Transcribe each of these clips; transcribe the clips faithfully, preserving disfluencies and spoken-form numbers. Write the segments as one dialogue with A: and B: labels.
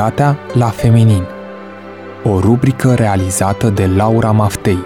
A: Sexualitatea la feminin. O rubrică realizată de Laura Maftei.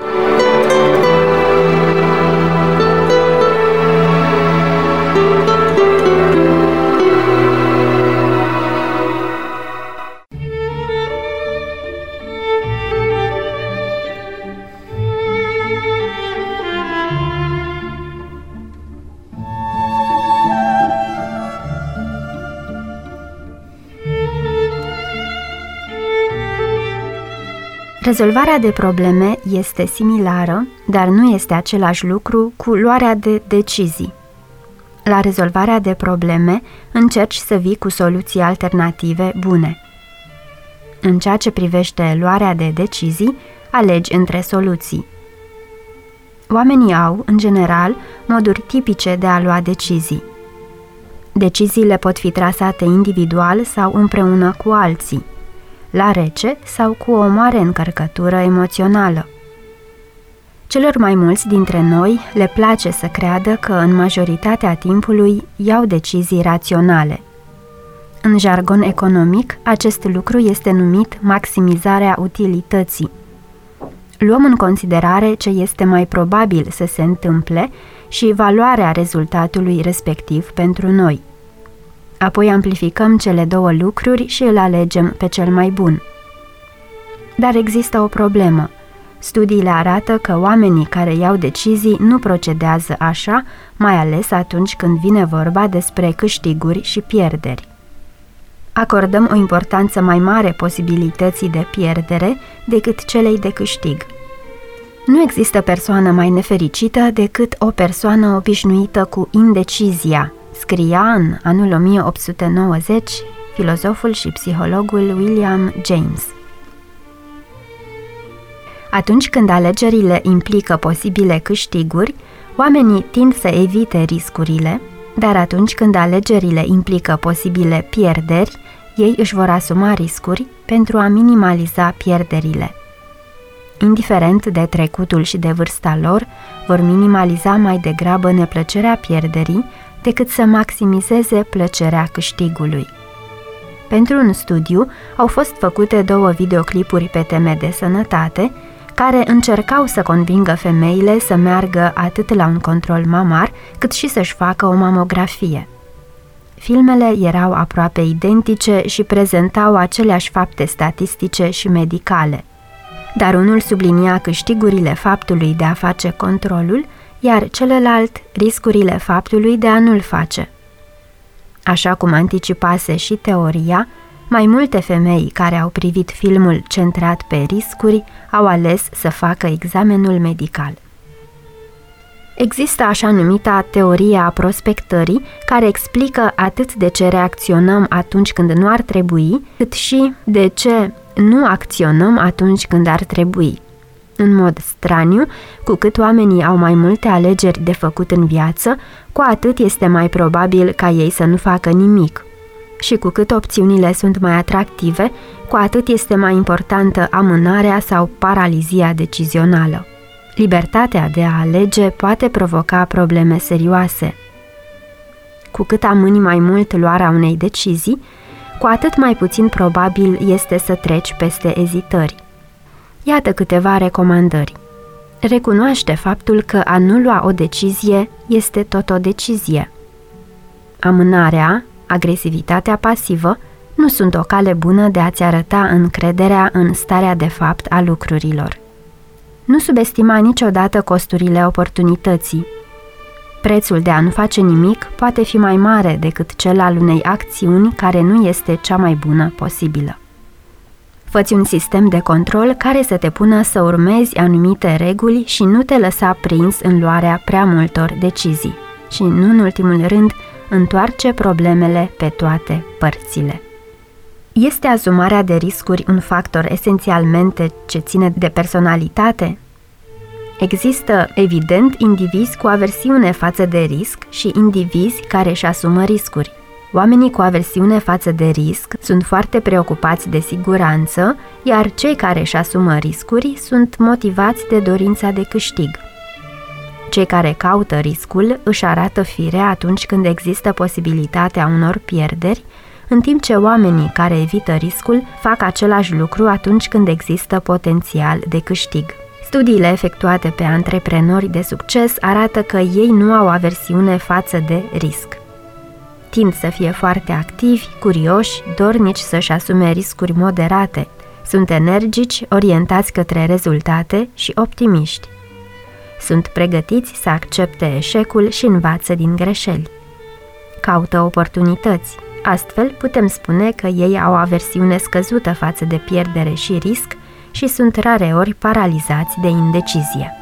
B: Rezolvarea de probleme este similară, dar nu este același lucru cu luarea de decizii. La rezolvarea de probleme încerci să vii cu soluții alternative bune. În ceea ce privește luarea de decizii, alegi între soluții. Oamenii au, în general, moduri tipice de a lua decizii. Deciziile pot fi trasate individual sau împreună cu alții, la rece sau cu o mare încărcătură emoțională. Celor mai mulți dintre noi le place să creadă că în majoritatea timpului iau decizii raționale. În jargon economic, acest lucru este numit maximizarea utilității. Luăm în considerare ce este mai probabil să se întâmple și valoarea rezultatului respectiv pentru noi. Apoi amplificăm cele două lucruri și îl alegem pe cel mai bun. Dar există o problemă. Studiile arată că oamenii care iau decizii nu procedează așa, mai ales atunci când vine vorba despre câștiguri și pierderi. Acordăm o importanță mai mare posibilității de pierdere decât celei de câștig. Nu există persoană mai nefericită decât o persoană obișnuită cu indecizia, scria în anul o mie opt sute nouăzeci filozoful și psihologul William James. Atunci când alegerile implică posibile câștiguri, oamenii tind să evite riscurile, dar atunci când alegerile implică posibile pierderi, ei își vor asuma riscuri pentru a minimaliza pierderile. Indiferent de trecutul și de vârsta lor, vor minimaliza mai degrabă neplăcerea pierderii decât să maximizeze plăcerea câștigului. Pentru un studiu au fost făcute două videoclipuri pe teme de sănătate, care încercau să convingă femeile să meargă atât la un control mamar, cât și să-și facă o mamografie. Filmele erau aproape identice și prezentau aceleași fapte statistice și medicale, dar unul sublinia câștigurile faptului de a face controlul, iar celălalt riscurile faptului de a nu-l face. Așa cum anticipase și teoria, mai multe femei care au privit filmul centrat pe riscuri au ales să facă examenul medical. Există așa numita teorie a prospectării, care explică atât de ce reacționăm atunci când nu ar trebui, cât și de ce nu acționăm atunci când ar trebui. În mod straniu, cu cât oamenii au mai multe alegeri de făcut în viață, cu atât este mai probabil ca ei să nu facă nimic. Și cu cât opțiunile sunt mai atractive, cu atât este mai importantă amânarea sau paralizia decizională. Libertatea de a alege poate provoca probleme serioase. Cu cât amâni mai mult luarea unei decizii, cu atât mai puțin probabil este să treci peste ezitări. Iată câteva recomandări. Recunoaște faptul că a nu lua o decizie este tot o decizie. Amânarea, agresivitatea pasivă, nu sunt o cale bună de a-ți arăta încrederea în starea de fapt a lucrurilor. Nu subestima niciodată costurile oportunității. Prețul de a nu face nimic poate fi mai mare decât cel al unei acțiuni care nu este cea mai bună posibilă. Fă-ți un sistem de control care să te pună să urmezi anumite reguli și nu te lăsa prins în luarea prea multor decizii. Și, nu în ultimul rând, întoarce problemele pe toate părțile. Este asumarea de riscuri un factor esențialmente ce ține de personalitate? Există, evident, indivizi cu aversiune față de risc și indivizi care își asumă riscuri. Oamenii cu aversiune față de risc sunt foarte preocupați de siguranță, iar cei care își asumă riscuri sunt motivați de dorința de câștig. Cei care caută riscul își arată firea atunci când există posibilitatea unor pierderi, în timp ce oamenii care evită riscul fac același lucru atunci când există potențial de câștig. Studiile efectuate pe antreprenori de succes arată că ei nu au aversiune față de risc. Tind să fie foarte activi, curioși, dornici să-și asume riscuri moderate. Sunt energici, orientați către rezultate și optimiști. Sunt pregătiți să accepte eșecul și învață din greșeli. Caută oportunități. Astfel, putem spune că ei au o aversiune scăzută față de pierdere și risc și sunt rareori paralizați de indecizie.